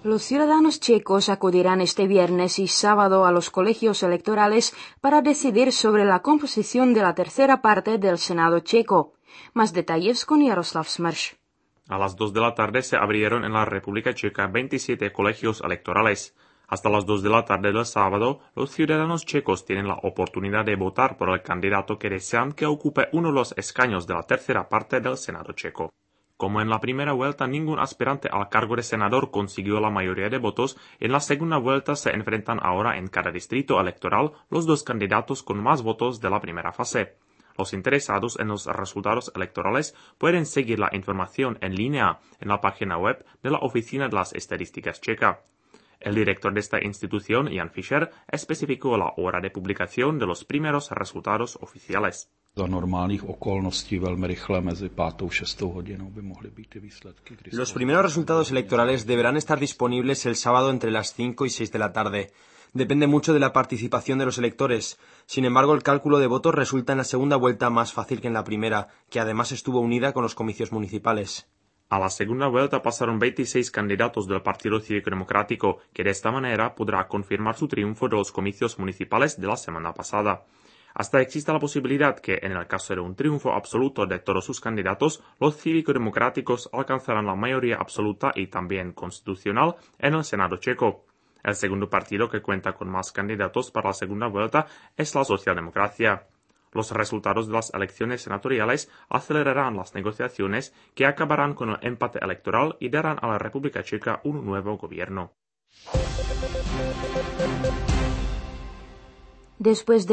Los ciudadanos checos acudirán este viernes y sábado a los colegios electorales para decidir sobre la composición de la tercera parte del Senado checo. Más detalles con Jaroslav Smrš. A las 2 de la tarde se abrieron en la República Checa 27 colegios electorales. Hasta las 2 de la tarde del sábado, los ciudadanos checos tienen la oportunidad de votar por el candidato que desean que ocupe uno de los escaños de la tercera parte del Senado checo. Como en la primera vuelta ningún aspirante al cargo de senador consiguió la mayoría de votos, en la segunda vuelta se enfrentan ahora en cada distrito electoral los dos candidatos con más votos de la primera fase. Los interesados en los resultados electorales pueden seguir la información en línea en la página web de la Oficina de las Estadísticas Checa. El director de esta institución, Jan Fischer, especificó la hora de publicación de los primeros resultados oficiales. Za normálních okolností velmi rychle mezi 5. a 6. hodinou by mohly být ty výsledky. Los primeros resultados electorales deberán estar disponibles el sábado entre las 5 y 6 de la tarde. Depende mucho de la participación de los electores. Sin embargo, el cálculo de votos resulta en la segunda vuelta más fácil que en la primera, que además estuvo unida con los comicios municipales. A la segunda vuelta pasaron 26 candidatos del Partido Cívico Democrático, que de esta manera podrá confirmar su triunfo de los comicios municipales de la semana pasada. Hasta existe la posibilidad que, en el caso de un triunfo absoluto de todos sus candidatos, los cívico-democráticos alcanzarán la mayoría absoluta y también constitucional en el Senado checo. El segundo partido que cuenta con más candidatos para la segunda vuelta es la socialdemocracia. Los resultados de las elecciones senatoriales acelerarán las negociaciones que acabarán con el empate electoral y darán a la República Checa un nuevo gobierno. Después de